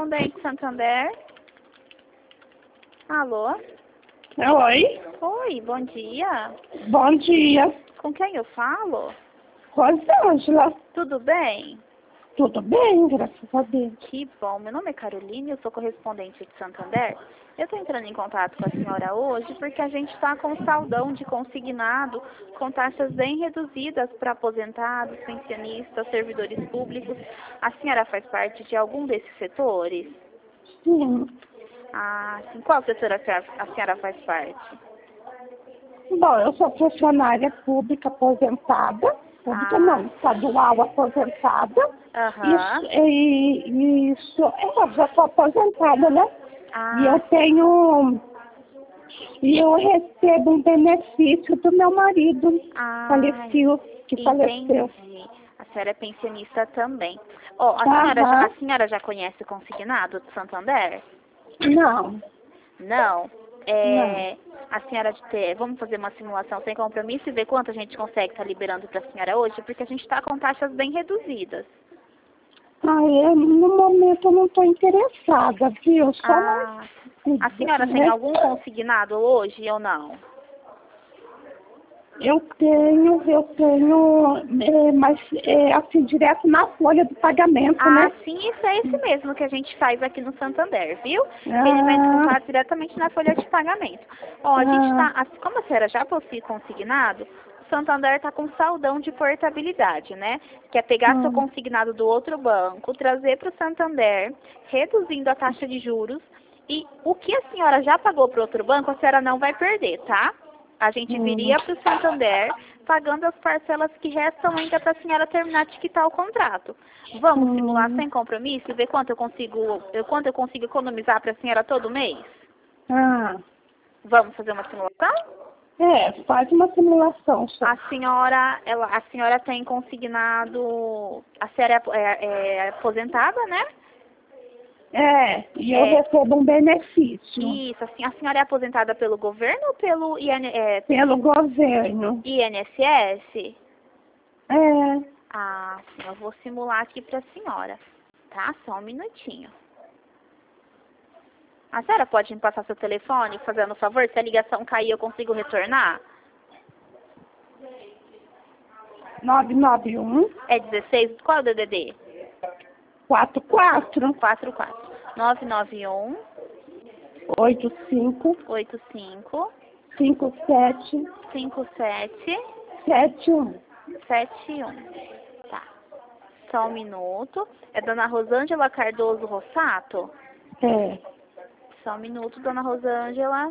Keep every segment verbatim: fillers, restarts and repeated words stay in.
Correspondente Santander. Alô? Oi, Oi, bom dia. bom dia. Com quem eu falo? Rosângela, Tudo bem? tudo bem, graças a Deus. Que bom. Meu nome é Caroline, eu sou correspondente de Santander. Eu estou entrando em contato com a senhora hoje porque a gente está com saldão de consignado com taxas bem reduzidas para aposentados, pensionistas, servidores públicos. A senhora faz parte de algum desses setores? Sim. Ah, sim. Qual setor a senhora, a senhora faz parte? Bom, eu sou funcionária pública aposentada, pública Ah, não, estadual aposentada. aham. Isso, e, isso, eu já sou aposentada, né? E eu Ah, tenho, e eu recebo um benefício do meu marido, ah, faleceu, que faleceu. entendi. A senhora é pensionista também. Ó, a senhora, já- Aham, a senhora já conhece o consignado do Santander? não, Não. não. É, a senhora de ter, vamos fazer uma simulação sem compromisso e ver quanto a gente consegue estar liberando para a senhora hoje, porque a gente está com taxas bem reduzidas. Ah, eu, no momento eu não estou interessada, viu? Só mais, Ah, a senhora tem né? algum consignado hoje ou não? Eu tenho, eu tenho, é, mas é, assim, direto na folha do pagamento, Ah, né? sim, isso é esse mesmo que a gente faz aqui no Santander, viu? Ele vai Ah, descontar diretamente na folha de pagamento. Ó, a gente ah, tá, assim, como a senhora já possui consignado, o Santander tá com saldão de portabilidade, né? Que é pegar seu hum, consignado do outro banco, trazer para o Santander, reduzindo a taxa de juros, e o que a senhora já pagou para o outro banco, a senhora não vai perder, tá? A gente hum, viria para o Santander, pagando as parcelas que restam ainda para a senhora terminar de quitar o contrato. Vamos simular hum, sem compromisso e ver quanto eu consigo, eu, quanto eu consigo economizar para a senhora todo mês? ah, Vamos fazer uma simulação? é, faz uma simulação só. A senhora, ela, a senhora tem consignado, a senhora é, é- é aposentada, né? É, e eu É, recebo um benefício isso, assim, a senhora é aposentada pelo governo ou pelo I N, é, pelo governo. I N S S? É, Ah, sim, eu vou simular aqui para a senhora, tá? Só um minutinho. A senhora pode me passar seu telefone, fazendo um favor? Se a ligação cair, eu consigo retornar? nove nove um, É dezesseis? Qual é o D D D? quatro quatro, quatro quatro. nove nove um, oito cinco, oito cinco, cinco sete, cinco sete, sete um. sete um. Tá. Só um minuto. É Dona Rosângela Cardoso Rossato? É. Só um minuto, Dona Rosângela.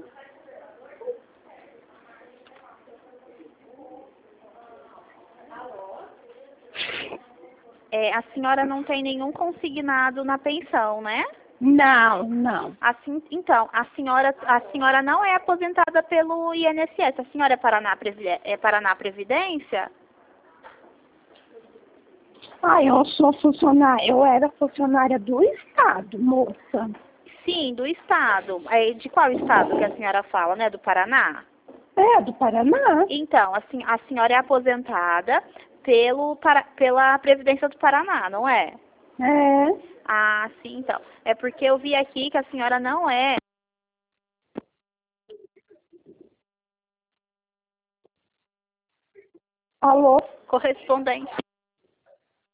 É, a senhora não tem nenhum consignado na pensão, né? Não, não. Assim, então, a senhora, a senhora não é aposentada pelo I N S S. A senhora é Paraná, Previ- é Paraná Previdência? Ah, eu sou funcionária, eu era funcionária do Estado, moça. Sim, do estado. É, de qual estado que a senhora fala, né? Do Paraná? É, do Paraná. Então, assim, a senhora é aposentada pelo, para, pela Previdência do Paraná, não é? É. Ah, sim, então. É porque eu vi aqui que a senhora não é Alô? correspondente